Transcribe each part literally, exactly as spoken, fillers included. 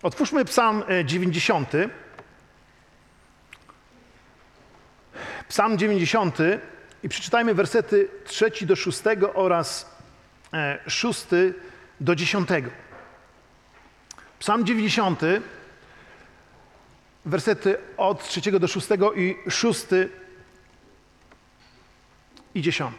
Otwórzmy Psalm dziewięćdziesiąty. Psalm dziewięćdziesiąty i przeczytajmy wersety trzeci do szóstego oraz szósty do dziesiątego. Psalm dziewięćdziesiąty, wersety od trzeciego do szóstego i szósty i dziesiąty.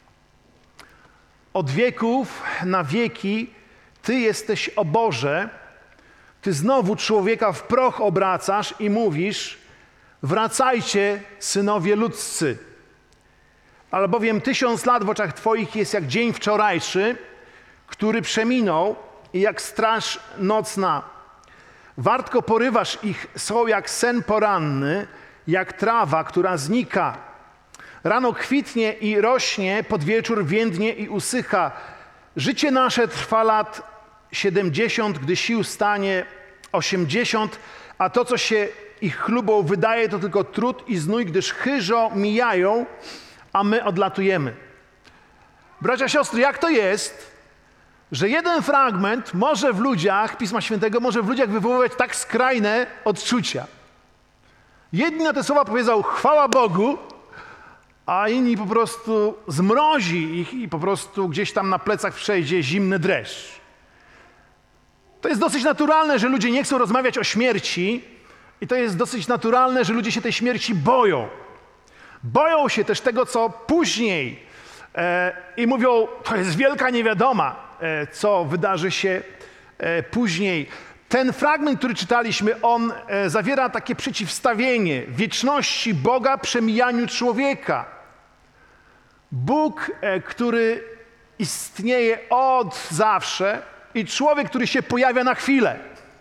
Od wieków na wieki Ty jesteś, o Boże, Ty znowu człowieka w proch obracasz i mówisz: wracajcie, synowie ludzcy. Albowiem tysiąc lat w oczach Twoich jest jak dzień wczorajszy, który przeminął, i jak straż nocna. Wartko porywasz ich, są jak sen poranny, jak trawa, która znika. Rano kwitnie i rośnie, pod wieczór więdnie i usycha. Życie nasze trwa lat siedemdziesiąt, gdy sił stanie osiemdziesiąt, a to, co się ich chlubą wydaje, to tylko trud i znój, gdyż chyżo mijają, a my odlatujemy. Bracia, siostry, jak to jest, że jeden fragment może w ludziach, Pisma Świętego, może w ludziach wywoływać tak skrajne odczucia? Jedni na te słowa powiedzą chwała Bogu, a inni po prostu zmrozi ich i po prostu gdzieś tam na plecach przejdzie zimny dreszcz. To jest dosyć naturalne, że ludzie nie chcą rozmawiać o śmierci i to jest dosyć naturalne, że ludzie się tej śmierci boją. Boją się też tego, co później e, i mówią, to jest wielka niewiadoma, e, co wydarzy się e, później. Ten fragment, który czytaliśmy, on e, zawiera takie przeciwstawienie wieczności Boga przemijaniu człowieka. Bóg, e, który istnieje od zawsze, i człowiek, który się pojawia na chwilę.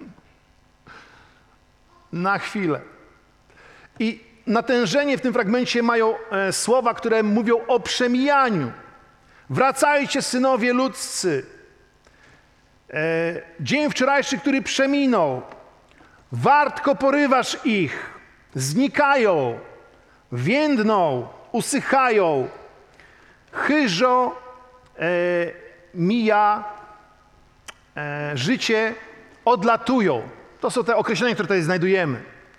Na chwilę. I natężenie w tym fragmencie mają e, słowa, które mówią o przemijaniu. Wracajcie, synowie ludzcy. E, dzień wczorajszy, który przeminął. Wartko porywasz ich. Znikają. Więdną. Usychają. Chyżo e, mija. E, życie odlatują. To są te określenia, które tutaj znajdujemy.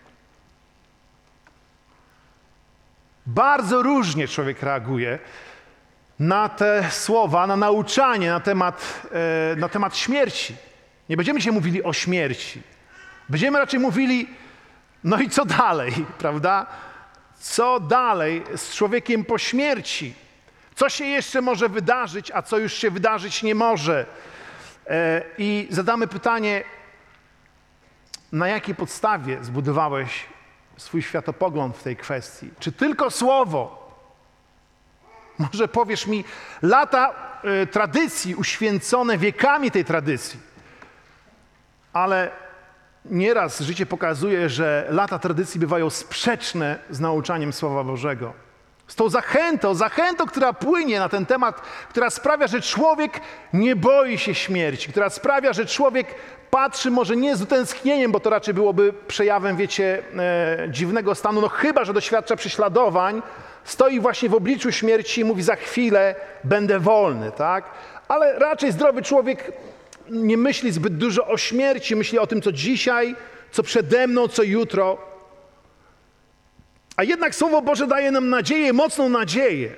Bardzo różnie człowiek reaguje na te słowa, na nauczanie na temat, e, na temat śmierci. Nie będziemy dzisiaj mówili o śmierci. Będziemy raczej mówili, no i co dalej, prawda? Co dalej z człowiekiem po śmierci? Co się jeszcze może wydarzyć, a co już się wydarzyć nie może? I zadamy pytanie, na jakiej podstawie zbudowałeś swój światopogląd w tej kwestii? Czy tylko słowo? Może powiesz mi, lata y, tradycji uświęcone wiekami tej tradycji, ale nieraz życie pokazuje, że lata tradycji bywają sprzeczne z nauczaniem Słowa Bożego. Z tą zachętą, zachętą, która płynie na ten temat, która sprawia, że człowiek nie boi się śmierci, która sprawia, że człowiek patrzy może nie z utęsknieniem, bo to raczej byłoby przejawem, wiecie, e, dziwnego stanu, no chyba że doświadcza prześladowań, stoi właśnie w obliczu śmierci i mówi: za chwilę będę wolny, tak? Ale raczej zdrowy człowiek nie myśli zbyt dużo o śmierci, myśli o tym, co dzisiaj, co przede mną, co jutro. A jednak Słowo Boże daje nam nadzieję, mocną nadzieję.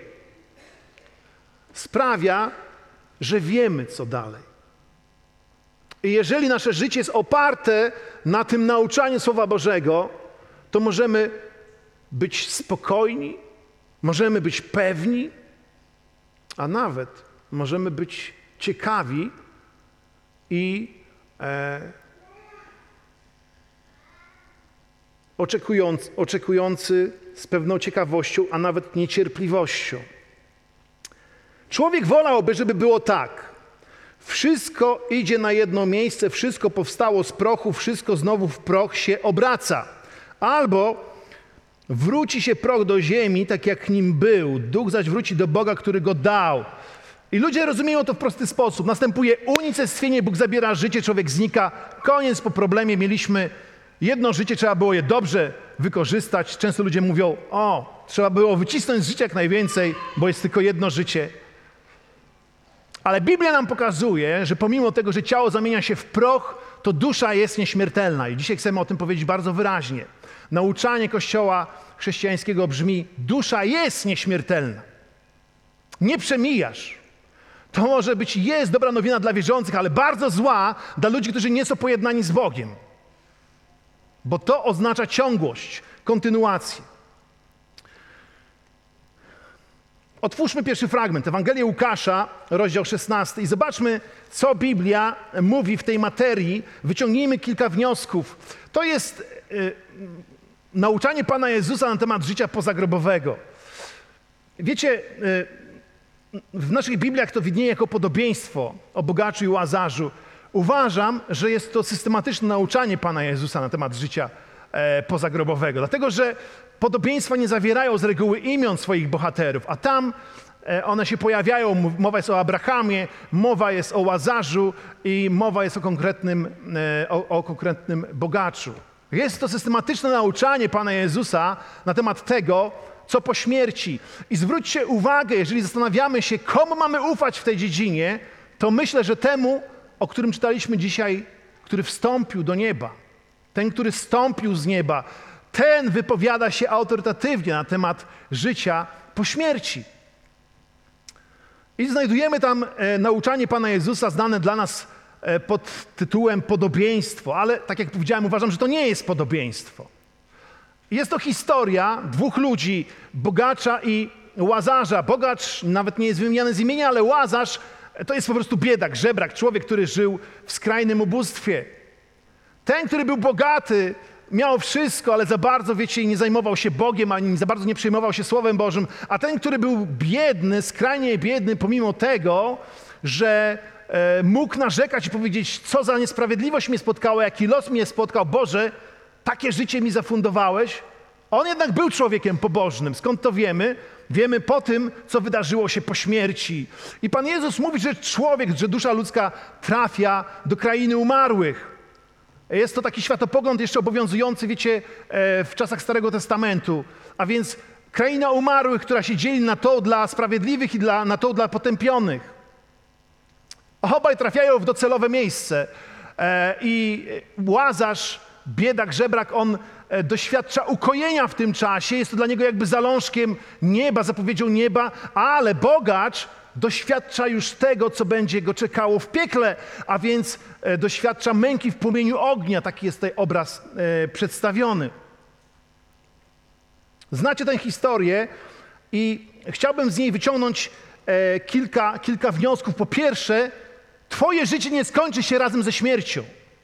Sprawia, że wiemy, co dalej. I jeżeli nasze życie jest oparte na tym nauczaniu Słowa Bożego, to możemy być spokojni, możemy być pewni, a nawet możemy być ciekawi i e, Oczekujący, oczekujący z pewną ciekawością, a nawet niecierpliwością. Człowiek wolałby, żeby było tak. Wszystko idzie na jedno miejsce, wszystko powstało z prochu, wszystko znowu w proch się obraca. Albo wróci się proch do ziemi, tak jak nim był, duch zaś wróci do Boga, który go dał. I ludzie rozumieją to w prosty sposób. Następuje unicestwienie, Bóg zabiera życie, człowiek znika, koniec po problemie, mieliśmy jedno życie, trzeba było je dobrze wykorzystać. Często ludzie mówią, o, trzeba było wycisnąć z życia jak najwięcej, bo jest tylko jedno życie. Ale Biblia nam pokazuje, że pomimo tego, że ciało zamienia się w proch, to dusza jest nieśmiertelna. I dzisiaj chcemy o tym powiedzieć bardzo wyraźnie. Nauczanie Kościoła chrześcijańskiego brzmi: dusza jest nieśmiertelna. Nie przemijasz. To może być, jest dobra nowina dla wierzących, ale bardzo zła dla ludzi, którzy nie są pojednani z Bogiem. Bo to oznacza ciągłość, kontynuację. Otwórzmy pierwszy fragment, Ewangelię Łukasza, rozdział szesnasty i zobaczmy, co Biblia mówi w tej materii. Wyciągnijmy kilka wniosków. To jest y, nauczanie Pana Jezusa na temat życia pozagrobowego. Wiecie, y, w naszych Bibliach to widnieje jako podobieństwo o bogaczu i łazarzu. Uważam, że jest to systematyczne nauczanie Pana Jezusa na temat życia e, pozagrobowego, dlatego że podobieństwa nie zawierają z reguły imion swoich bohaterów, a tam e, one się pojawiają. Mowa jest o Abrahamie, mowa jest o Łazarzu i mowa jest o konkretnym, e, o, o konkretnym bogaczu. Jest to systematyczne nauczanie Pana Jezusa na temat tego, co po śmierci. I zwróćcie uwagę, jeżeli zastanawiamy się, komu mamy ufać w tej dziedzinie, to myślę, że temu, o którym czytaliśmy dzisiaj, który wstąpił do nieba. Ten, który zstąpił z nieba, ten wypowiada się autorytatywnie na temat życia po śmierci. I znajdujemy tam e, nauczanie Pana Jezusa znane dla nas e, pod tytułem podobieństwo, ale tak jak powiedziałem, uważam, że to nie jest podobieństwo. Jest to historia dwóch ludzi, bogacza i łazarza. Bogacz nawet nie jest wymieniany z imienia, ale łazarz to jest po prostu biedak, żebrak, człowiek, który żył w skrajnym ubóstwie. Ten, który był bogaty, miał wszystko, ale za bardzo, wiecie, nie zajmował się Bogiem, ani za bardzo nie przejmował się Słowem Bożym. A ten, który był biedny, skrajnie biedny, pomimo tego, że e, mógł narzekać i powiedzieć, co za niesprawiedliwość mnie spotkała, jaki los mnie spotkał, Boże, takie życie mi zafundowałeś. On jednak był człowiekiem pobożnym. Skąd to wiemy? Wiemy po tym, co wydarzyło się po śmierci. I Pan Jezus mówi, że człowiek, że dusza ludzka trafia do krainy umarłych. Jest to taki światopogląd jeszcze obowiązujący, wiecie, w czasach Starego Testamentu. A więc kraina umarłych, która się dzieli na to dla sprawiedliwych i dla, na to dla potępionych. Obaj trafiają w docelowe miejsce. I Łazarz, biedak, żebrak, on doświadcza ukojenia w tym czasie. Jest to dla niego jakby zalążkiem nieba, zapowiedzią nieba, ale bogacz doświadcza już tego, co będzie go czekało w piekle, a więc doświadcza męki w płomieniu ognia. Taki jest tutaj obraz e, przedstawiony. Znacie tę historię i chciałbym z niej wyciągnąć e, kilka, kilka wniosków. Po pierwsze, twoje życie nie skończy się razem ze śmiercią.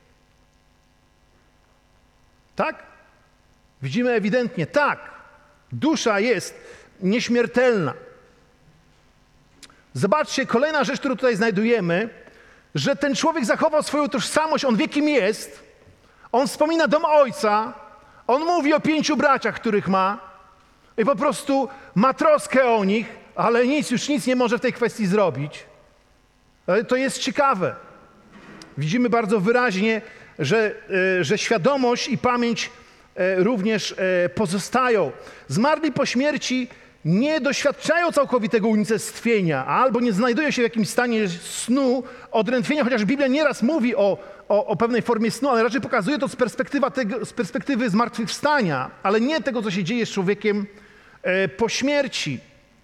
Tak? Widzimy ewidentnie, tak. Dusza jest nieśmiertelna. Zobaczcie, kolejna rzecz, którą tutaj znajdujemy, że ten człowiek zachował swoją tożsamość, on wie, kim jest. On wspomina dom ojca, on mówi o pięciu braciach, których ma i po prostu ma troskę o nich, ale nic, już nic nie może w tej kwestii zrobić. Ale to jest ciekawe. Widzimy bardzo wyraźnie, że, że świadomość i pamięć również pozostają. Zmarli po śmierci nie doświadczają całkowitego unicestwienia albo nie znajdują się w jakimś stanie snu, odrętwienia, chociaż Biblia nieraz mówi o, o, o pewnej formie snu, ale raczej pokazuje to z, perspektywa tego, z perspektywy zmartwychwstania, ale nie tego, co się dzieje z człowiekiem e, po śmierci.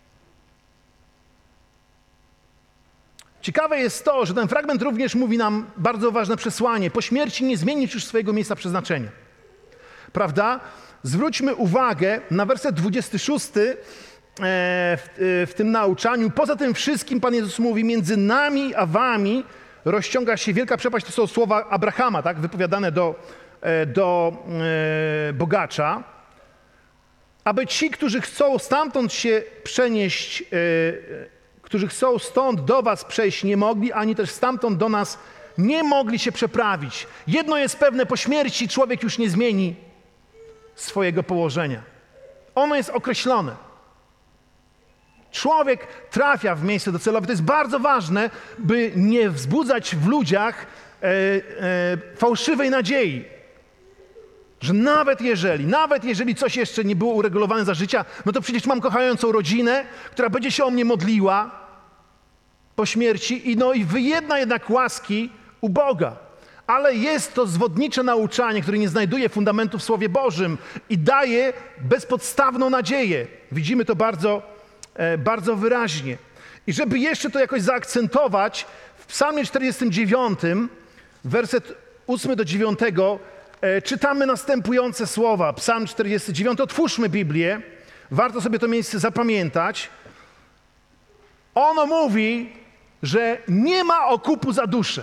Ciekawe jest to, że ten fragment również mówi nam bardzo ważne przesłanie. Po śmierci nie zmienisz już swojego miejsca przeznaczenia. Prawda? Zwróćmy uwagę na werset dwudziesty szósty w, w tym nauczaniu. Poza tym wszystkim Pan Jezus mówi, między nami a wami rozciąga się wielka przepaść. To są słowa Abrahama, tak, wypowiadane do, do e, bogacza. Aby ci, którzy chcą stamtąd się przenieść, e, którzy chcą stąd do was przejść, nie mogli, ani też stamtąd do nas nie mogli się przeprawić. Jedno jest pewne, po śmierci człowiek już nie zmieni swojego położenia. Ono jest określone. Człowiek trafia w miejsce docelowe. To jest bardzo ważne, by nie wzbudzać w ludziach e, e, fałszywej nadziei. Że nawet jeżeli, nawet jeżeli coś jeszcze nie było uregulowane za życia, no to przecież mam kochającą rodzinę, która będzie się o mnie modliła po śmierci i no i wyjedna jednak łaski u Boga. ale jest to zwodnicze nauczanie, które nie znajduje fundamentu w Słowie Bożym i daje bezpodstawną nadzieję. Widzimy to bardzo, bardzo wyraźnie. I żeby jeszcze to jakoś zaakcentować, w Psalmie czterdziestym dziewiątym, werset ósmy do dziewiątego, czytamy następujące słowa. Psalm czterdziesty dziewiąty. Otwórzmy Biblię. Warto sobie to miejsce zapamiętać. Ono mówi, że nie ma okupu za duszę.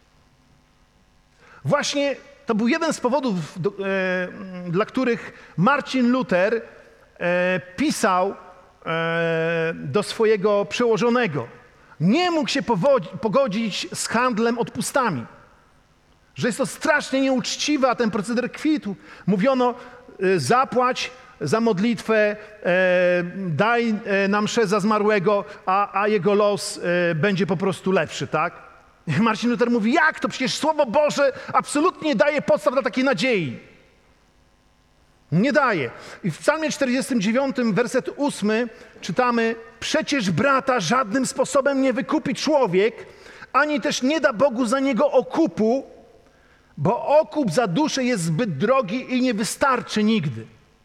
Właśnie to był jeden z powodów, do, e, dla których Marcin Luter e, pisał e, do swojego przełożonego. Nie mógł się powodzi, pogodzić z handlem odpustami. Że jest to strasznie nieuczciwe, a ten proceder kwitł. Mówiono, e, zapłać za modlitwę, e, daj e, nam mszę za zmarłego, a, a jego los e, będzie po prostu lepszy, tak? Marcin Luther mówi, jak to? Przecież Słowo Boże absolutnie nie daje podstaw dla takiej nadziei. Nie daje. I w Psalmie czterdziestym dziewiątym, werset ósmy czytamy, przecież brata żadnym sposobem nie wykupi człowiek, ani też nie da Bogu za niego okupu, bo okup za duszę jest zbyt drogi i nie wystarczy nigdy.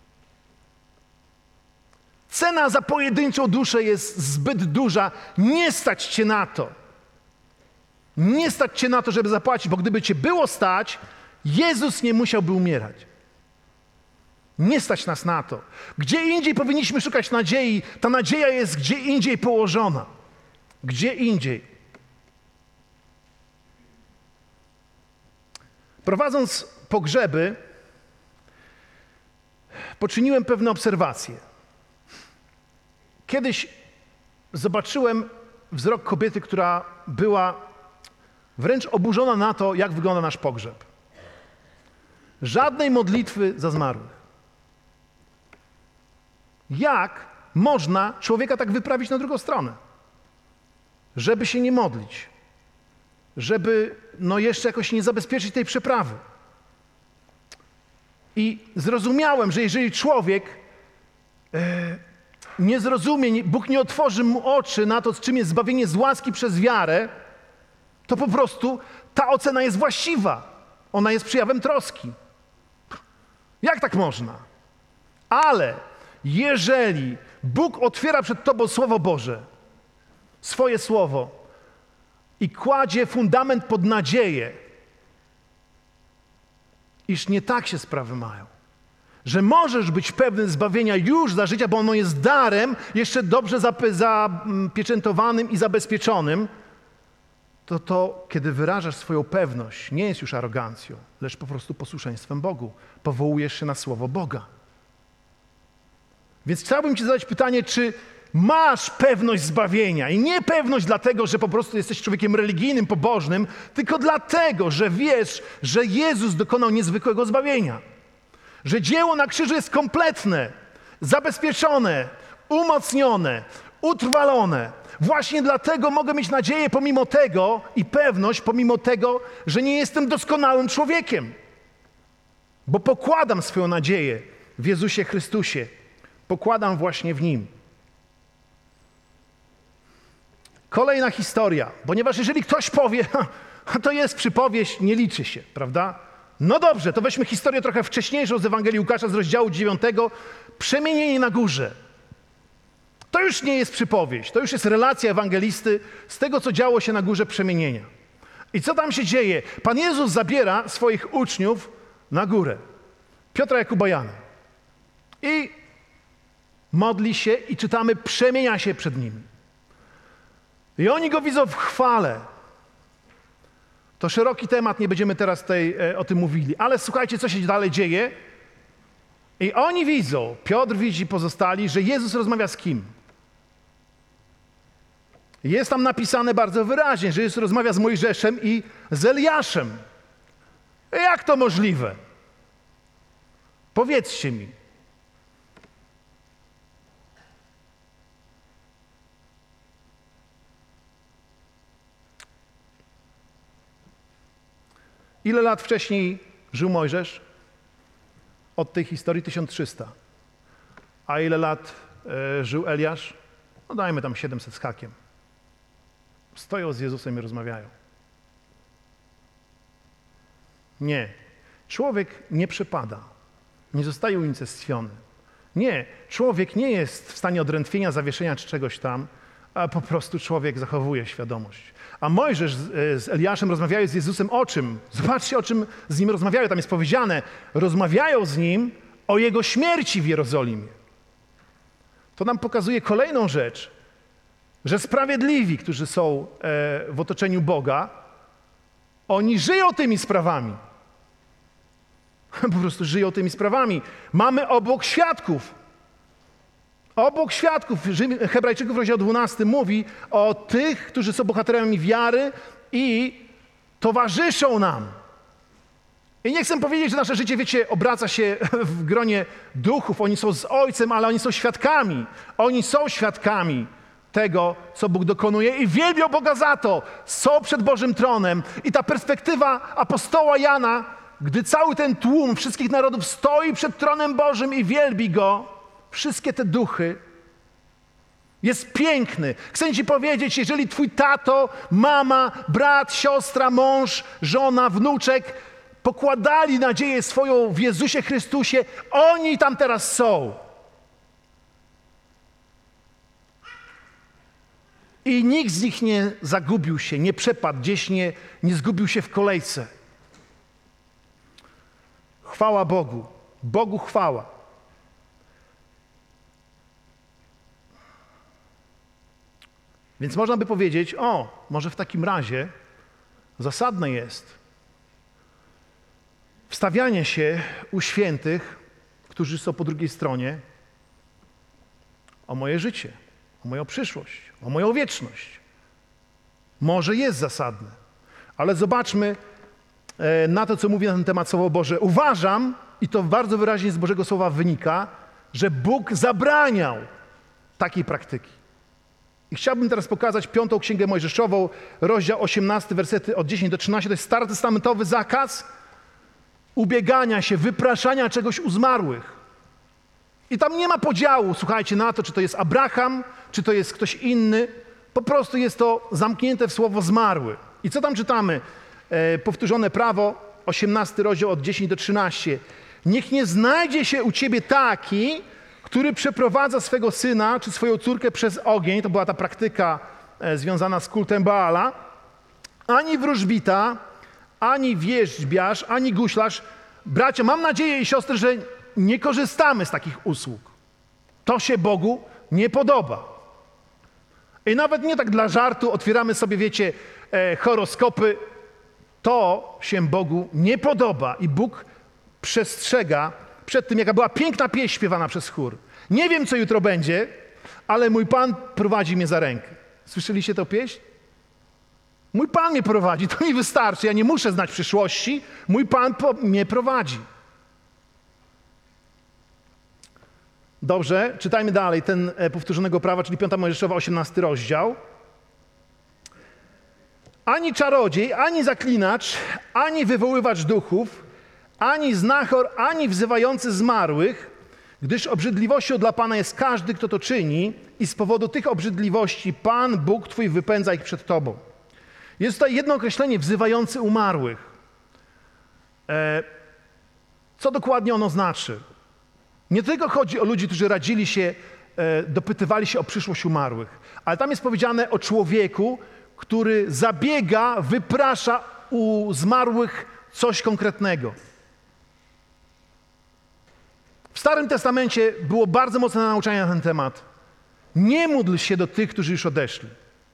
Cena za pojedynczą duszę jest zbyt duża, nie stać cię na to. Nie stać cię na to, żeby zapłacić, bo gdyby cię było stać, Jezus nie musiałby umierać. Nie stać nas na to. Gdzie indziej powinniśmy szukać nadziei, ta nadzieja jest gdzie indziej położona. Gdzie indziej. Prowadząc pogrzeby, poczyniłem pewne obserwacje. Kiedyś zobaczyłem wzrok kobiety, która była wręcz oburzona na to, jak wygląda nasz pogrzeb. Żadnej modlitwy za zmarłych. Jak można człowieka tak wyprawić na drugą stronę? Żeby się nie modlić. Żeby no jeszcze jakoś nie zabezpieczyć tej przeprawy. I zrozumiałem, że jeżeli człowiek e, nie zrozumie, Bóg nie otworzy mu oczy na to, czym jest zbawienie z łaski przez wiarę, to po prostu ta ocena jest właściwa. Ona jest przejawem troski. Jak tak można? Ale jeżeli Bóg otwiera przed tobą Słowo Boże, swoje Słowo i kładzie fundament pod nadzieję, iż nie tak się sprawy mają, że możesz być pewny zbawienia już za życia, bo ono jest darem, jeszcze dobrze zapieczętowanym i zabezpieczonym, to to, kiedy wyrażasz swoją pewność, nie jest już arogancją, lecz po prostu posłuszeństwem Bogu. Powołujesz się na Słowo Boga. Więc chciałbym ci zadać pytanie, czy masz pewność zbawienia? I nie pewność dlatego, że po prostu jesteś człowiekiem religijnym, pobożnym, tylko dlatego, że wiesz, że Jezus dokonał niezwykłego zbawienia. Że dzieło na krzyżu jest kompletne, zabezpieczone, umocnione, utrwalone. Właśnie dlatego mogę mieć nadzieję pomimo tego i pewność pomimo tego, że nie jestem doskonałym człowiekiem. Bo pokładam swoją nadzieję w Jezusie Chrystusie. Pokładam właśnie w Nim. Kolejna historia, ponieważ jeżeli ktoś powie, to jest przypowieść, nie liczy się, prawda? No dobrze, to weźmy historię trochę wcześniejszą z Ewangelii Łukasza z rozdziału dziewiątego. Przemienienie na górze. To już nie jest przypowieść, to już jest relacja ewangelisty z tego, co działo się na górze przemienienia. I co tam się dzieje? Pan Jezus zabiera swoich uczniów na górę. Piotra, Jakuba, Jana. I modli się i czytamy, przemienia się przed nimi. I oni go widzą w chwale. To szeroki temat, nie będziemy teraz tutaj e, o tym mówili. Ale słuchajcie, co się dalej dzieje. I oni widzą, Piotr widzi, pozostali, że Jezus rozmawia z kim? Jest tam napisane bardzo wyraźnie, że Jezus rozmawia z Mojżeszem i z Eliaszem. Jak to możliwe? Powiedzcie mi. Ile lat wcześniej żył Mojżesz? Od tej historii tysiąc trzysta. A ile lat e, żył Eliasz? No dajmy tam siedemset z hakiem. Stoją z Jezusem i rozmawiają. Nie. Człowiek nie przepada. Nie zostaje unicestwiony. Nie. Człowiek nie jest w stanie odrętwienia, zawieszenia czy czegoś tam, a po prostu człowiek zachowuje świadomość. A Mojżesz z, z Eliaszem rozmawiają z Jezusem o czym? Zobaczcie, o czym z nim rozmawiają. Tam jest powiedziane, rozmawiają z nim o jego śmierci w Jerozolimie. To nam pokazuje kolejną rzecz, że sprawiedliwi, którzy są e, w otoczeniu Boga, oni żyją tymi sprawami. Po prostu żyją tymi sprawami. Mamy obok świadków. Obok świadków. Hebrajczyków rozdział dwunasty mówi o tych, którzy są bohaterami wiary i towarzyszą nam. I nie chcę powiedzieć, że nasze życie, wiecie, obraca się w gronie duchów. Oni są z Ojcem, ale oni są świadkami. Oni są świadkami tego, co Bóg dokonuje i wielbią Boga za to. Są przed Bożym tronem. I ta perspektywa apostoła Jana, gdy cały ten tłum wszystkich narodów stoi przed tronem Bożym i wielbi Go, wszystkie te duchy, jest piękny. Chcę ci powiedzieć, jeżeli twój tato, mama, brat, siostra, mąż, żona, wnuczek pokładali nadzieję swoją w Jezusie Chrystusie, oni tam teraz są. I nikt z nich nie zagubił się, nie przepadł, gdzieś nie, nie zgubił się w kolejce. Chwała Bogu. Bogu chwała. Więc można by powiedzieć, o, może w takim razie zasadne jest wstawianie się u świętych, którzy są po drugiej stronie, o moje życie, o moją przyszłość, o moją wieczność. Może jest zasadne, ale zobaczmy na to, co mówi na ten temat Słowo Boże. Uważam, i to bardzo wyraźnie z Bożego Słowa wynika, że Bóg zabraniał takiej praktyki. I chciałbym teraz pokazać piątą Księgę Mojżeszową, rozdział osiemnasty, wersety od dziesięć do trzynastu. To jest starotestamentowy zakaz ubiegania się, wypraszania czegoś u zmarłych. I tam nie ma podziału, słuchajcie, na to, czy to jest Abraham, czy to jest ktoś inny. Po prostu jest to zamknięte w słowo zmarły. I co tam czytamy? E, powtórzone prawo, osiemnasty rozdział od dziesięć do trzynastu. Niech nie znajdzie się u ciebie taki, który przeprowadza swego syna czy swoją córkę przez ogień, to była ta praktyka e, związana z kultem Baala, ani wróżbita, ani wierzbiarz, ani guślarz. Bracia, mam nadzieję i siostry, że nie korzystamy z takich usług. To się Bogu nie podoba. I nawet nie tak dla żartu otwieramy sobie, wiecie, e, horoskopy. To się Bogu nie podoba i Bóg przestrzega przed tym, jaka była piękna pieśń śpiewana przez chór. Nie wiem, co jutro będzie, ale mój Pan prowadzi mnie za rękę. Słyszeliście tę pieśń? Mój Pan mnie prowadzi, to mi wystarczy. Ja nie muszę znać przyszłości. Mój Pan po mnie prowadzi. Dobrze, czytajmy dalej ten e, powtórzonego prawa, czyli piąta Mojżeszowa, osiemnasty rozdział. Ani czarodziej, ani zaklinacz, ani wywoływacz duchów, ani znachor, ani wzywający zmarłych, gdyż obrzydliwością dla Pana jest każdy, kto to czyni i z powodu tych obrzydliwości Pan, Bóg Twój wypędza ich przed Tobą. Jest tutaj jedno określenie, wzywający umarłych. E, co dokładnie ono znaczy? Nie tylko chodzi o ludzi, którzy radzili się, e, dopytywali się o przyszłość umarłych, ale tam jest powiedziane o człowieku, który zabiega, wyprasza u zmarłych coś konkretnego. W Starym Testamencie było bardzo mocne nauczanie na ten temat. Nie módl się do tych, którzy już odeszli.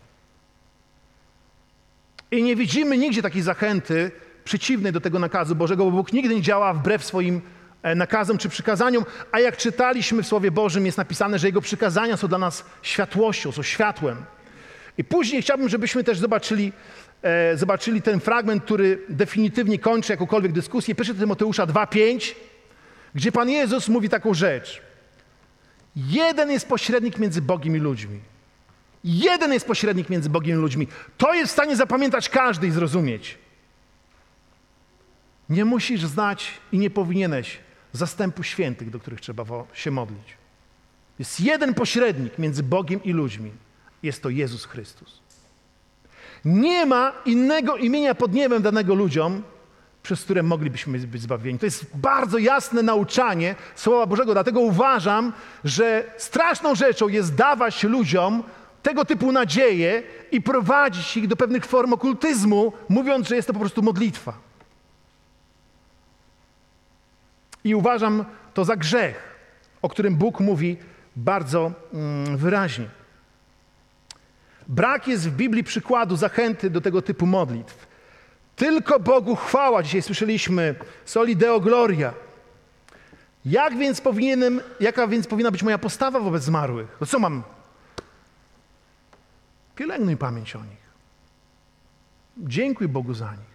I nie widzimy nigdzie takiej zachęty przeciwnej do tego nakazu Bożego, bo Bóg nigdy nie działa wbrew swoim nakazom czy przykazaniom, a jak czytaliśmy w Słowie Bożym, jest napisane, że Jego przykazania są dla nas światłością, są światłem. I później chciałbym, żebyśmy też zobaczyli, e, zobaczyli ten fragment, który definitywnie kończy jakąkolwiek dyskusję. Pierwszy Tymoteusza dwa pięć, gdzie Pan Jezus mówi taką rzecz. Jeden jest pośrednik między Bogiem i ludźmi. Jeden jest pośrednik między Bogiem i ludźmi. To jest w stanie zapamiętać każdy i zrozumieć. Nie musisz znać i nie powinieneś zastępu świętych, do których trzeba się modlić. Jest jeden pośrednik między Bogiem i ludźmi. Jest to Jezus Chrystus. Nie ma innego imienia pod niebem danego ludziom, przez które moglibyśmy być zbawieni. To jest bardzo jasne nauczanie Słowa Bożego, dlatego uważam, że straszną rzeczą jest dawać ludziom tego typu nadzieję i prowadzić ich do pewnych form okultyzmu, mówiąc, że jest to po prostu modlitwa. I uważam to za grzech, o którym Bóg mówi bardzo mm, wyraźnie. Brak jest w Biblii przykładu zachęty do tego typu modlitw. Tylko Bogu chwała, dzisiaj słyszeliśmy, soli Deo Gloria. Jak więc powinienem, jaka więc powinna być moja postawa wobec zmarłych? No co mam? Pielęgnuj pamięć o nich. Dziękuj Bogu za nich.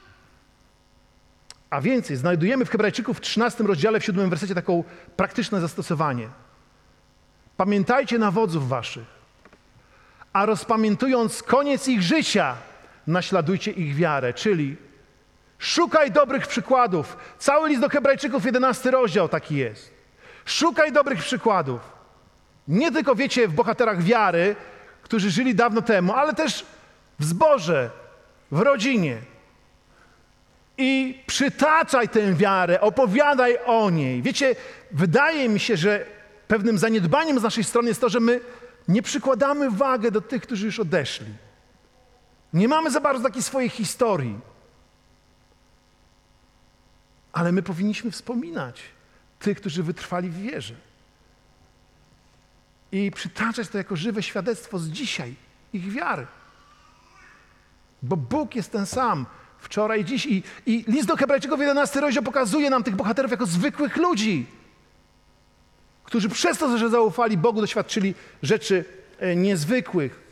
A więcej, znajdujemy w Hebrajczyków w trzynastym rozdziale, w siódmym wersecie taką praktyczne zastosowanie. Pamiętajcie na wodzów waszych, a rozpamiętując koniec ich życia, naśladujcie ich wiarę, czyli szukaj dobrych przykładów. Cały list do Hebrajczyków, jedenasty rozdział taki jest. Szukaj dobrych przykładów. Nie tylko, wiecie, w bohaterach wiary, którzy żyli dawno temu, ale też w zborze, w rodzinie. I przytaczaj tę wiarę, opowiadaj o niej. Wiecie, wydaje mi się, że pewnym zaniedbaniem z naszej strony jest to, że my nie przykładamy wagi do tych, którzy już odeszli. Nie mamy za bardzo takiej swojej historii. Ale my powinniśmy wspominać tych, którzy wytrwali w wierze. I przytaczać to jako żywe świadectwo z dzisiaj, ich wiary. Bo Bóg jest ten sam, wczoraj i dziś. I, i list do Hebrajczyków, jedenasty rozdział pokazuje nam tych bohaterów jako zwykłych ludzi, którzy przez to, że zaufali Bogu, doświadczyli rzeczy e, niezwykłych.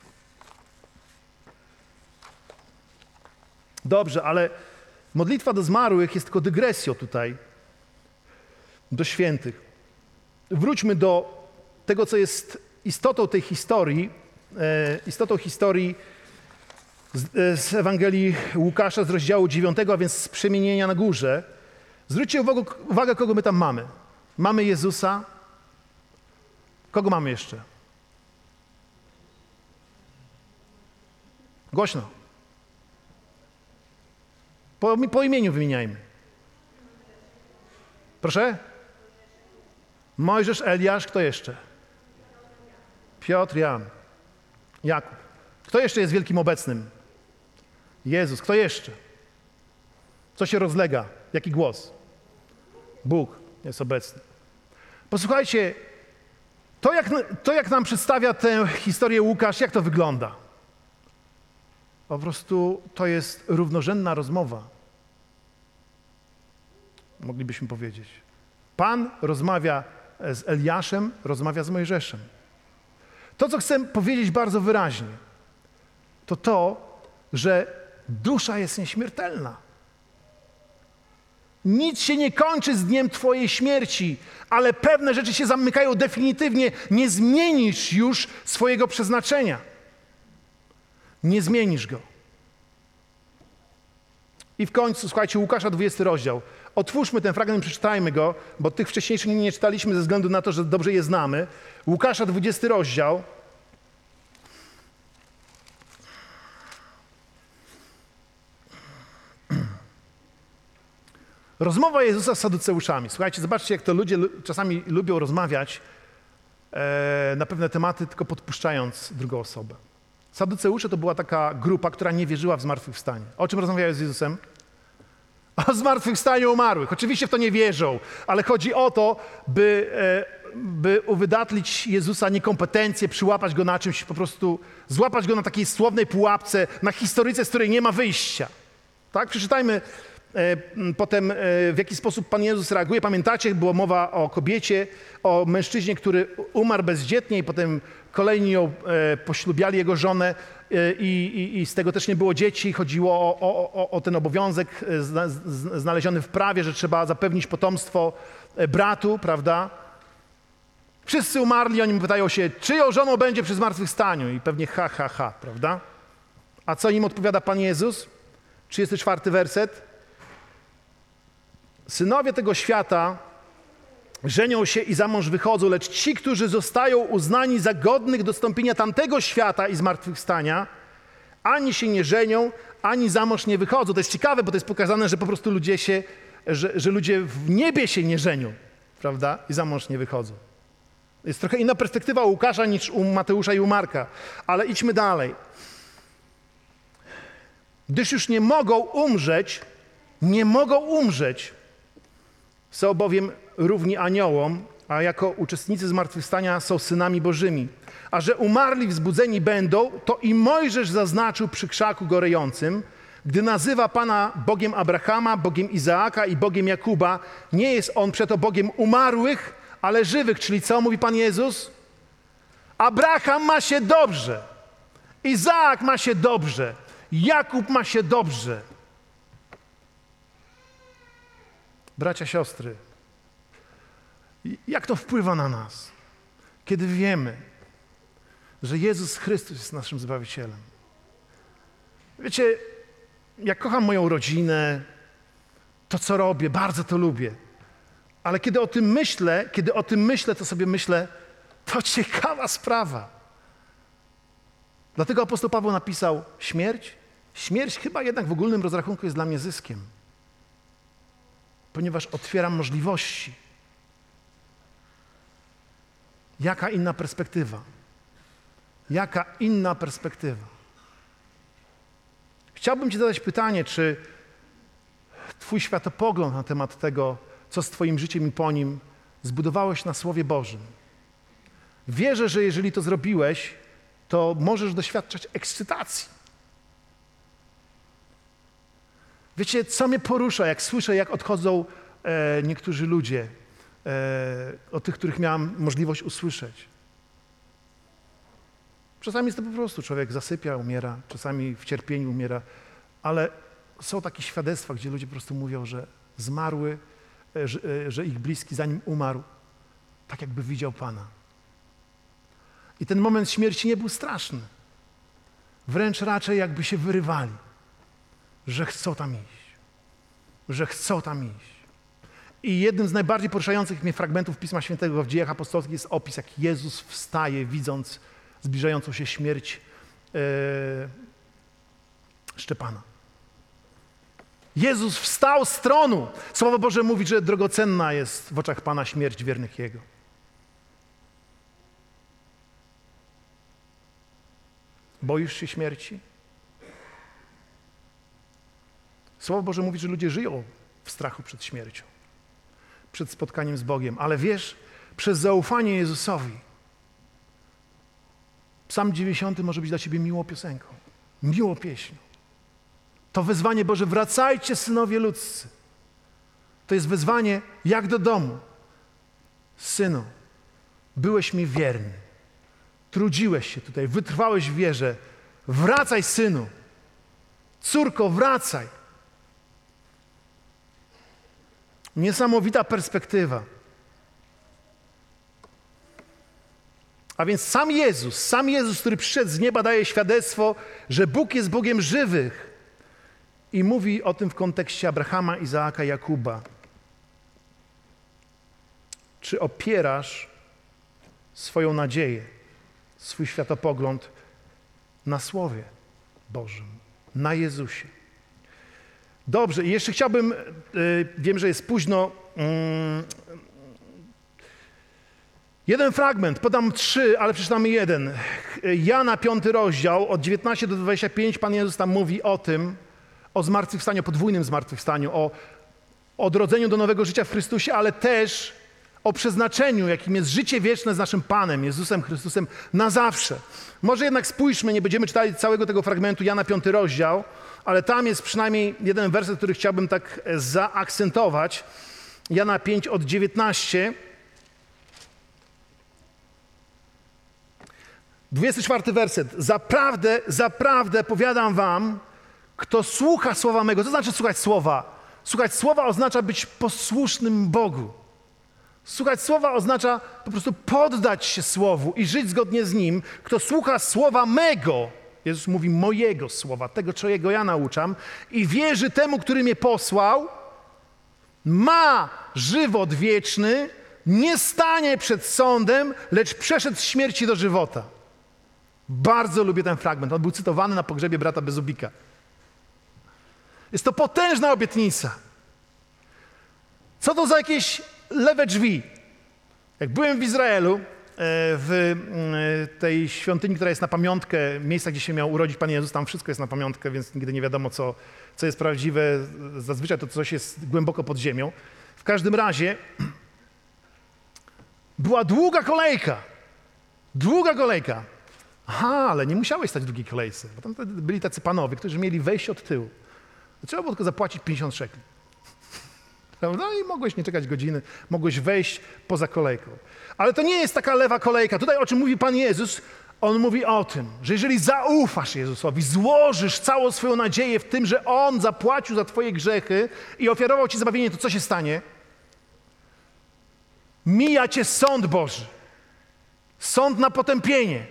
Dobrze, ale modlitwa do zmarłych jest tylko dygresją tutaj do świętych. Wróćmy do tego, co jest istotą tej historii, e, istotą historii z, z Ewangelii Łukasza z rozdziału dziewiątego, a więc z przemienienia na górze. Zwróćcie uwagę, uwagę, kogo my tam mamy. Mamy Jezusa. Kogo mamy jeszcze? Głośno. Po, po imieniu wymieniajmy. Proszę? Mojżesz, Eliasz, kto jeszcze? Piotr, Jan, Jakub. Kto jeszcze jest wielkim obecnym? Jezus. Kto jeszcze? Co się rozlega? Jaki głos? Bóg jest obecny. Posłuchajcie, to jak, to jak nam przedstawia tę historię Łukasz, jak to wygląda? Po prostu to jest równorzędna rozmowa. Moglibyśmy powiedzieć. Pan rozmawia z Eliaszem, rozmawia z Mojżeszem. To, co chcę powiedzieć bardzo wyraźnie, to to, że dusza jest nieśmiertelna. Nic się nie kończy z dniem twojej śmierci, ale pewne rzeczy się zamykają definitywnie. Nie zmienisz już swojego przeznaczenia. Nie zmienisz go. I w końcu, słuchajcie, Łukasza dwudziesty rozdział. Otwórzmy ten fragment, przeczytajmy go, bo tych wcześniejszych nie czytaliśmy ze względu na to, że dobrze je znamy. Łukasza dwudziesty rozdział. Rozmowa Jezusa z Saduceuszami. Słuchajcie, zobaczcie, jak to ludzie czasami lubią rozmawiać e, na pewne tematy, tylko podpuszczając drugą osobę. Saduceusze to była taka grupa, która nie wierzyła w zmartwychwstanie. O czym rozmawiają z Jezusem? O zmartwychwstaniu umarłych. Oczywiście w to nie wierzą, ale chodzi o to, by, e, by uwydatlić Jezusa niekompetencję, przyłapać go na czymś, po prostu złapać go na takiej słownej pułapce, na historyce, z której nie ma wyjścia. Tak? Przeczytajmy E, potem, e, w jaki sposób Pan Jezus reaguje. Pamiętacie, była mowa o kobiecie, o mężczyźnie, który umarł bezdzietnie i potem kolejni ją e, poślubiali jego żonę e, i, i z tego też nie było dzieci. Chodziło o, o, o, o ten obowiązek zna, z, znaleziony w prawie, że trzeba zapewnić potomstwo bratu, prawda? Wszyscy umarli, oni pytają się, czyją żoną będzie przy zmartwychwstaniu? I pewnie ha, ha, ha, prawda? A co im odpowiada Pan Jezus? trzydziesty czwarty werset. Synowie tego świata żenią się i za mąż wychodzą, lecz ci, którzy zostają uznani za godnych dostąpienia tamtego świata i zmartwychwstania, ani się nie żenią, ani za mąż nie wychodzą. To jest ciekawe, bo to jest pokazane, że po prostu ludzie się, że, że ludzie w niebie się nie żenią, prawda? I za mąż nie wychodzą. Jest trochę inna perspektywa u Łukasza niż u Mateusza i u Marka. Ale idźmy dalej. Gdyż już nie mogą umrzeć, nie mogą umrzeć, są bowiem równi aniołom, a jako uczestnicy zmartwychwstania są synami Bożymi. A że umarli wzbudzeni będą, to i Mojżesz zaznaczył przy krzaku gorejącym, gdy nazywa Pana Bogiem Abrahama, Bogiem Izaaka i Bogiem Jakuba, nie jest On przeto Bogiem umarłych, ale żywych. Czyli co mówi Pan Jezus? Abraham ma się dobrze, Izaak ma się dobrze, Jakub ma się dobrze. Bracia, siostry, jak to wpływa na nas, kiedy wiemy, że Jezus Chrystus jest naszym Zbawicielem? Wiecie, ja kocham moją rodzinę, to co robię, bardzo to lubię. Ale kiedy o tym myślę, kiedy o tym myślę, to sobie myślę, to ciekawa sprawa. Dlatego apostoł Paweł napisał, śmierć, śmierć chyba jednak w ogólnym rozrachunku jest dla mnie zyskiem. Ponieważ otwieram możliwości. Jaka inna perspektywa? Jaka inna perspektywa? Chciałbym Ci zadać pytanie, czy Twój światopogląd na temat tego, co z Twoim życiem i po nim, zbudowałeś na Słowie Bożym. Wierzę, że jeżeli to zrobiłeś, to możesz doświadczać ekscytacji. Wiecie, co mnie porusza, jak słyszę, jak odchodzą e, niektórzy ludzie, e, o tych, których miałam możliwość usłyszeć. Czasami jest to po prostu człowiek zasypia, umiera, czasami w cierpieniu umiera, ale są takie świadectwa, gdzie ludzie po prostu mówią, że zmarły, e, że, e, że ich bliski zanim umarł, tak jakby widział Pana. I ten moment śmierci nie był straszny. Wręcz raczej jakby się wyrywali, że chcą tam iść. Że chcą tam iść. I jednym z najbardziej poruszających mnie fragmentów Pisma Świętego w Dziejach Apostolskich jest opis, jak Jezus wstaje, widząc zbliżającą się śmierć yy, Szczepana. Jezus wstał z tronu. Słowo Boże mówi, że drogocenna jest w oczach Pana śmierć wiernych Jego. Boisz się śmierci? Słowo Boże mówi, że ludzie żyją w strachu przed śmiercią, przed spotkaniem z Bogiem, ale wiesz, przez zaufanie Jezusowi Psalm dziewięćdziesiąty może być dla ciebie miłą piosenką, miłą pieśnią. To wezwanie Boże, wracajcie synowie ludzcy. To jest wezwanie jak do domu. Synu, byłeś mi wierny, trudziłeś się tutaj, wytrwałeś w wierze. Wracaj, synu. Córko, wracaj. Niesamowita perspektywa. A więc sam Jezus, sam Jezus, który przyszedł z nieba, daje świadectwo, że Bóg jest Bogiem żywych. I mówi o tym w kontekście Abrahama, Izaaka, Jakuba. Czy opierasz swoją nadzieję, swój światopogląd na Słowie Bożym, na Jezusie? Dobrze, i jeszcze chciałbym, yy, wiem, że jest późno, yy, jeden fragment, podam trzy, ale przeczytamy jeden. Jana, piąty rozdział, od dziewiętnastego do dwudziestego piątego, Pan Jezus tam mówi o tym, o zmartwychwstaniu, podwójnym zmartwychwstaniu, o odrodzeniu do nowego życia w Chrystusie, ale też o przeznaczeniu, jakim jest życie wieczne z naszym Panem, Jezusem Chrystusem na zawsze. Może jednak spójrzmy, nie będziemy czytali całego tego fragmentu, Jana, piąty rozdział, ale tam jest przynajmniej jeden werset, który chciałbym tak zaakcentować. Jana pięć od dziewiętnastego. dwudziesty czwarty werset. Zaprawdę, zaprawdę powiadam wam, kto słucha słowa mego. Co znaczy słuchać słowa? Słuchać słowa oznacza być posłusznym Bogu. Słuchać słowa oznacza po prostu poddać się słowu i żyć zgodnie z nim. Kto słucha słowa mego, Jezus mówi mojego słowa, tego, czego ja nauczam, i wierzy temu, który mnie posłał, ma żywot wieczny, nie stanie przed sądem, lecz przeszedł z śmierci do żywota. Bardzo lubię ten fragment. On był cytowany na pogrzebie brata Bezubika. Jest to potężna obietnica. Co to za jakieś lewe drzwi? Jak byłem w Izraelu, w tej świątyni, która jest na pamiątkę, miejsca, gdzie się miał urodzić Pan Jezus, tam wszystko jest na pamiątkę, więc nigdy nie wiadomo, co, co jest prawdziwe. Zazwyczaj to coś jest głęboko pod ziemią. W każdym razie była długa kolejka. Długa kolejka. Aha, ale nie musiałeś stać w długiej kolejce, bo tam byli tacy panowie, którzy mieli wejść od tyłu. Trzeba było tylko zapłacić pięćdziesiąt szekli. Prawda? I mogłeś nie czekać godziny, mogłeś wejść poza kolejką. Ale to nie jest taka lewa kolejka. Tutaj o czym mówi Pan Jezus, On mówi o tym, że jeżeli zaufasz Jezusowi, złożysz całą swoją nadzieję w tym, że On zapłacił za twoje grzechy i ofiarował ci zbawienie, to co się stanie? Mija cię sąd Boży. Sąd na potępienie.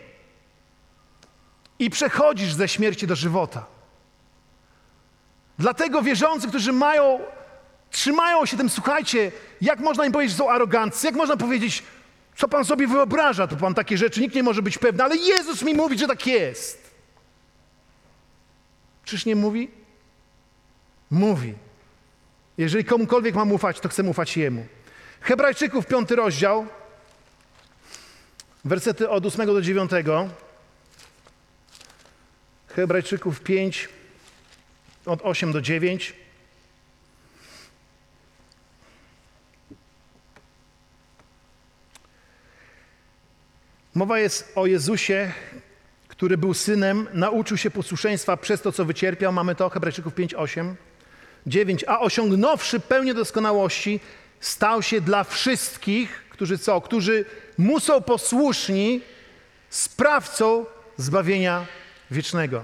I przechodzisz ze śmierci do żywota. Dlatego wierzący, którzy mają, trzymają się tym, słuchajcie, jak można im powiedzieć, że są aroganccy, jak można powiedzieć, co Pan sobie wyobraża, to Pan takie rzeczy, nikt nie może być pewny, ale Jezus mi mówi, że tak jest. Czyż nie mówi? Mówi. Jeżeli komukolwiek mam ufać, to chcę ufać Jemu. Hebrajczyków, piąty rozdział, wersety od ósmego do dziewiątego. Hebrajczyków pięć, od osiem do dziewięć. Mowa jest o Jezusie, który był synem, nauczył się posłuszeństwa przez to, co wycierpiał. Mamy to, Hebrajczyków pięć, osiem, dziewięć. A osiągnąwszy pełnię doskonałości, stał się dla wszystkich, którzy co? Którzy mu są posłuszni, sprawcą zbawienia wiecznego.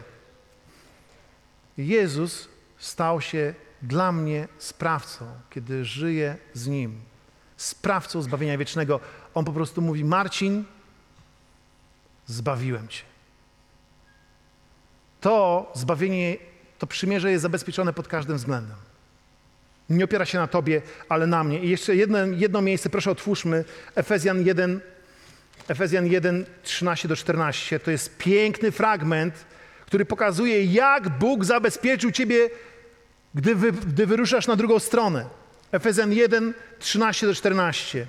Jezus stał się dla mnie sprawcą, kiedy żyję z Nim. Sprawcą zbawienia wiecznego. On po prostu mówi, Marcin, zbawiłem cię. To zbawienie, to przymierze jest zabezpieczone pod każdym względem. Nie opiera się na tobie, ale na mnie. I jeszcze jedno, jedno miejsce, proszę otwórzmy, Efezjan jeden, Efezjan jeden, trzynaście do czternaście. To jest piękny fragment, który pokazuje, jak Bóg zabezpieczył ciebie, gdy, wy, gdy wyruszasz na drugą stronę. Efezjan jeden, trzynaście do czternaście.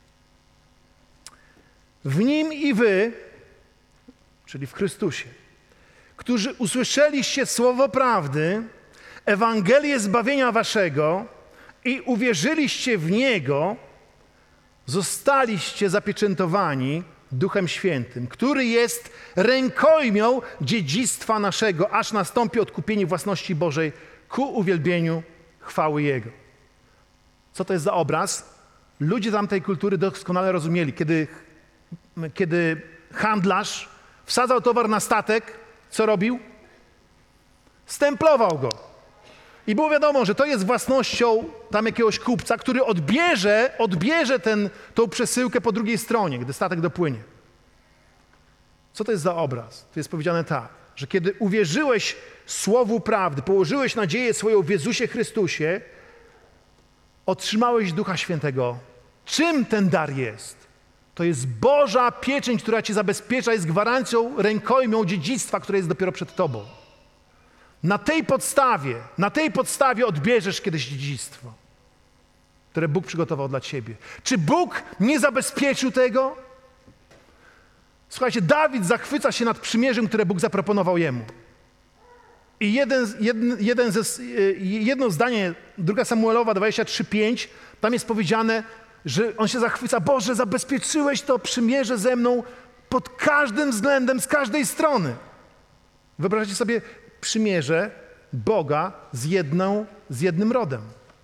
W Nim i wy, czyli w Chrystusie, którzy usłyszeliście słowo prawdy, Ewangelię zbawienia waszego i uwierzyliście w Niego, zostaliście zapieczętowani Duchem Świętym, który jest rękojmią dziedzictwa naszego, aż nastąpi odkupienie własności Bożej ku uwielbieniu chwały Jego. Co to jest za obraz? Ludzie tamtej kultury doskonale rozumieli, kiedy, kiedy handlarz wsadzał towar na statek, co robił? Stemplował go. I było wiadomo, że to jest własnością tam jakiegoś kupca, który odbierze, odbierze ten, tą przesyłkę po drugiej stronie, gdy statek dopłynie. Co to jest za obraz? To jest powiedziane tak, że kiedy uwierzyłeś słowu prawdy, położyłeś nadzieję swoją w Jezusie Chrystusie, otrzymałeś Ducha Świętego. Czym ten dar jest? To jest Boża pieczęć, która cię zabezpiecza, jest gwarancją, rękojmią dziedzictwa, które jest dopiero przed tobą. Na tej podstawie, na tej podstawie odbierzesz kiedyś dziedzictwo, które Bóg przygotował dla ciebie. Czy Bóg nie zabezpieczył tego? Słuchajcie, Dawid zachwyca się nad przymierzem, które Bóg zaproponował jemu. I jeden, jeden, jeden ze, jedno zdanie, druga Samuelowa dwadzieścia trzy, pięć, tam jest powiedziane, że on się zachwyca, Boże, zabezpieczyłeś to przymierze ze mną pod każdym względem, z każdej strony. Wyobraźcie sobie przymierze Boga z, jedną, z jednym rodem.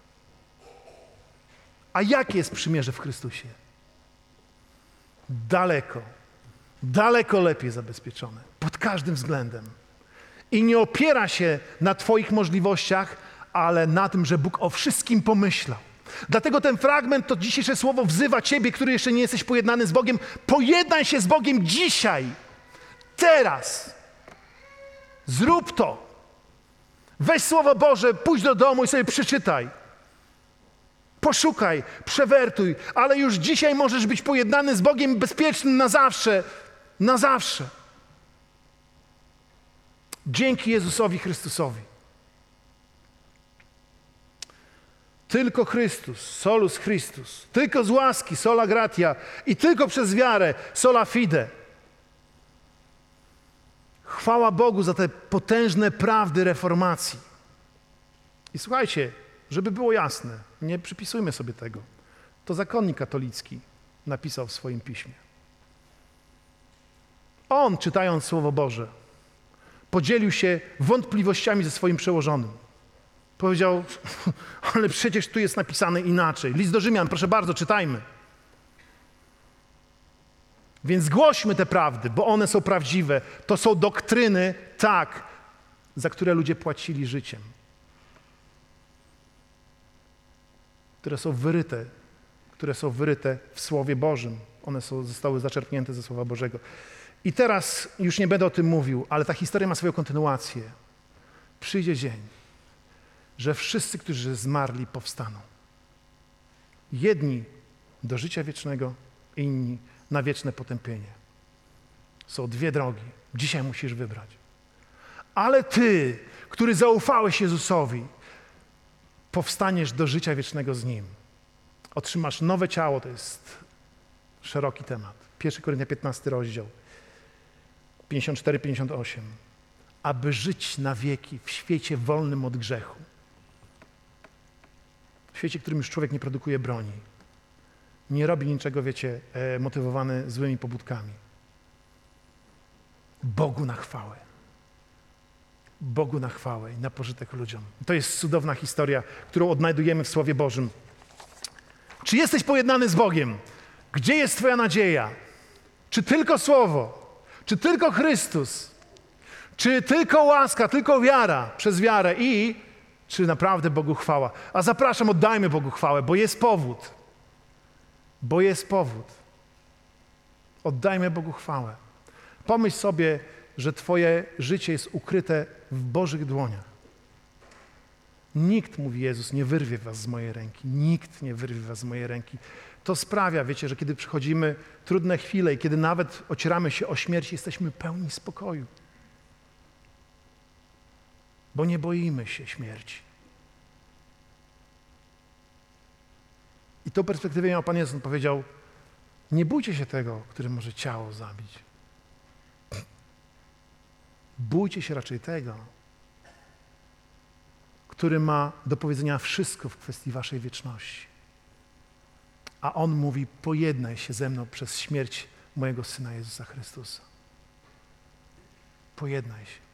A jakie jest przymierze w Chrystusie? Daleko, daleko lepiej zabezpieczone, pod każdym względem. I nie opiera się na twoich możliwościach, ale na tym, że Bóg o wszystkim pomyślał. Dlatego ten fragment, to dzisiejsze słowo wzywa ciebie, który jeszcze nie jesteś pojednany z Bogiem. Pojednaj się z Bogiem dzisiaj, teraz. Zrób to. Weź Słowo Boże, pójdź do domu i sobie przeczytaj. Poszukaj, przewertuj, ale już dzisiaj możesz być pojednany z Bogiem bezpiecznym na zawsze, na zawsze. Dzięki Jezusowi Chrystusowi. Tylko Chrystus, solus Christus, tylko z łaski, sola gratia i tylko przez wiarę, sola fide. Chwała Bogu za te potężne prawdy reformacji. I słuchajcie, żeby było jasne, nie przypisujmy sobie tego. To zakonnik katolicki napisał w swoim piśmie. On, czytając Słowo Boże, podzielił się wątpliwościami ze swoim przełożonym. Powiedział, ale przecież tu jest napisane inaczej. List do Rzymian, proszę bardzo, czytajmy. Więc głośmy te prawdy, bo one są prawdziwe. To są doktryny, tak, za które ludzie płacili życiem. Które są wyryte, które są wyryte w Słowie Bożym. One są, zostały zaczerpnięte ze Słowa Bożego. I teraz już nie będę o tym mówił, ale ta historia ma swoją kontynuację. Przyjdzie dzień, że wszyscy, którzy zmarli, powstaną. Jedni do życia wiecznego, inni na wieczne potępienie. Są dwie drogi. Dzisiaj musisz wybrać. Ale ty, który zaufałeś Jezusowi, powstaniesz do życia wiecznego z Nim. Otrzymasz nowe ciało, to jest szeroki temat. pierwszy Koryntian piętnasty rozdział, pięćdziesiąt cztery pięćdziesiąt osiem. Aby żyć na wieki w świecie wolnym od grzechu. W świecie, w którym już człowiek nie produkuje broni. Nie robi niczego, wiecie, e, motywowany złymi pobudkami. Bogu na chwałę. Bogu na chwałę i na pożytek ludziom. To jest cudowna historia, którą odnajdujemy w Słowie Bożym. Czy jesteś pojednany z Bogiem? Gdzie jest twoja nadzieja? Czy tylko Słowo? Czy tylko Chrystus? Czy tylko łaska, tylko wiara przez wiarę i czy naprawdę Bogu chwała? A zapraszam, oddajmy Bogu chwałę, bo jest powód. Bo jest powód. Oddajmy Bogu chwałę. Pomyśl sobie, że twoje życie jest ukryte w Bożych dłoniach. Nikt, mówi Jezus, nie wyrwie was z mojej ręki. Nikt nie wyrwie was z mojej ręki. To sprawia, wiecie, że kiedy przychodzimy trudne chwile i kiedy nawet ocieramy się o śmierć, jesteśmy pełni spokoju. Bo nie boimy się śmierci. I tą perspektywę miał Pan Jezus. On powiedział, nie bójcie się tego, który może ciało zabić. Bójcie się raczej tego, który ma do powiedzenia wszystko w kwestii waszej wieczności. A On mówi, pojednaj się ze mną przez śmierć mojego Syna Jezusa Chrystusa. Pojednaj się.